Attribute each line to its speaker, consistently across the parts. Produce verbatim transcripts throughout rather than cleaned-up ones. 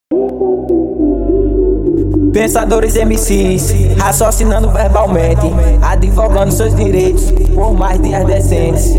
Speaker 1: Pensadores M Cs, raciocinando verbalmente, advogando seus direitos por mais dias decentes.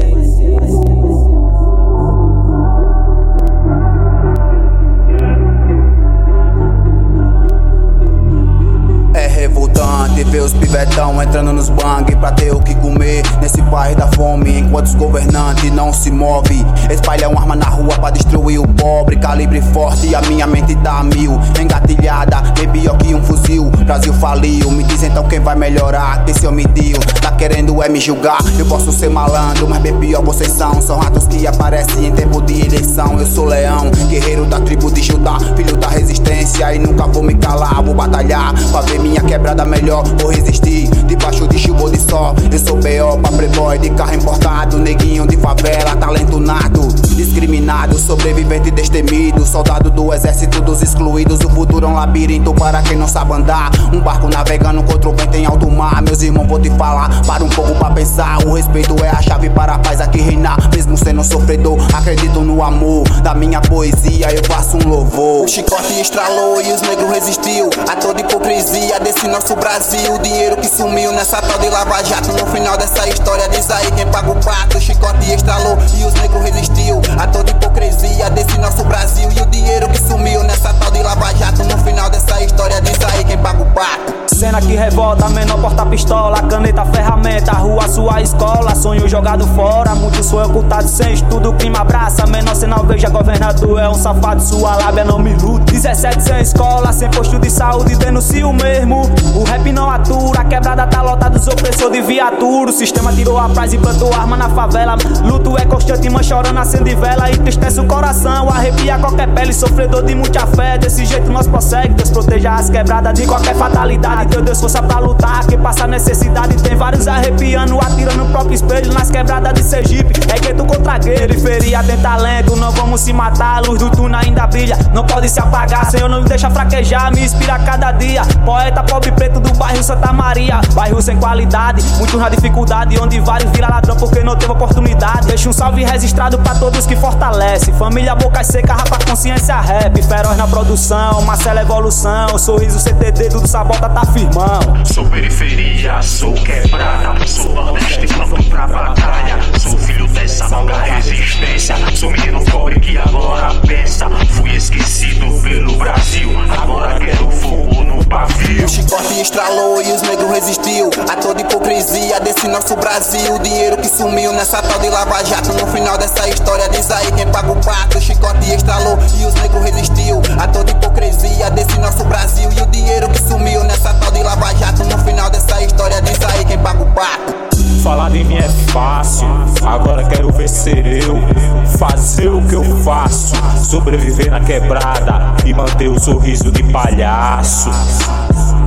Speaker 2: É revoltante ver os pibetão entrando nos bang pra ter o que comer nesse país da fome, enquanto os governantes não se movem. Espalham arma na rua pra destruir o pobre, calibre forte e a minha mente tá a mil, engatilhada, bem pior que um fuzil. Brasil faliu, me diz então quem vai melhorar, que se eu me dio, tá querendo é me julgar. Eu posso ser malandro, mas bem pior vocês são. São ratos que aparecem em tempo de eleição. Eu sou leão, guerreiro da tribo de Judá, filho da resistência e nunca vou me calar. Vou batalhar pra ver minha quebrada melhor, vou resistir debaixo de chuva ou de sol. Eu sou B O pra playboy de carro importado, neguinho de favela, talento nato, discriminado, sobrevivente destemido, soldado do exército dos excluídos. O futuro é um labirinto para quem não sabe andar, um barco navegando contra o vento em alto mar. Meus irmãos, vou te falar, para um pouco pra pensar. O respeito é a chave para a paz aqui reinar. Mesmo sendo sofredor, acredito no amor da minha poesia, eu faço um louvor. O chicote estralou e os negros resistiu a toda hipocrisia desse nosso Brasil. O dinheiro que sumiu nessa tal de Lava Jato, no final dessa história diz aí quem paga o pato. O chicote estralou e os negros resistiu a toda hipocrisia desse nosso Brasil. E o dinheiro que sumiu nessa tal de Lava Jato, no final dessa história diz aí quem paga o pato.
Speaker 1: Cena que revolta, menor porta pistola, caneta, ferramenta, rua, sua escola, sonho jogado fora, muitos foi ocultado sem estudo, crime abraça, menor cê não veja governador, é um safado, sua lábia não me luta. Dezessete sem escola, sem posto de saúde, denuncio mesmo, o rap não atura, a quebrada tá lotada dos opressores de viatura, o sistema tirou a paz e plantou arma na favela, luto é constante, mãe chorando, acende vela, entristece o coração, arrepia qualquer pele, sofredor de muita fé, desse jeito nós prossegue, Deus proteja as quebradas de qualquer fatalidade. Deu Deus força pra lutar, quem passa necessidade tem vários arrepiando, atirando no próprio espelho nas quebradas de Sergipe. É gueto contra gueto, periferia tem talento, não vamos se matar, a luz do túnel ainda brilha, não pode se apagar, Senhor não me deixa fraquejar, me inspira cada dia. Poeta pobre preto do bairro Santa Maria, bairro sem qualidade, muitos na dificuldade, onde vários viram ladrão porque não teve oportunidade. Deixa um salve registrado pra todos que fortalece, família boca seca, rapa consciência rap, feroz na produção, Marcela evolução, sorriso C T D, do Sabota tá firmão.
Speaker 3: Sou periferia, sou quebrada, sou nordeste pronto pra batalha, sou filho dessa longa resistência, sou menino pobre que agora pensa, fui esquecido pelo Brasil, agora quero fogo no pavio.
Speaker 2: O chicote estralou e os negros resistiu a toda hipocrisia desse nosso Brasil. O dinheiro que sumiu nessa tal de Lava Jato, no final dessa história diz aí quem paga o pato. O chicote estralou e os negros resistiu a toda hipocrisia desse nosso Brasil. E o dinheiro que sumiu nessa tal de Lava Jato, no final dessa história diz aí quem paga o pato.
Speaker 4: Falar de mim é fácil, agora quero ver ser eu, fazer o que eu faço, sobreviver na quebrada e manter o sorriso de palhaço.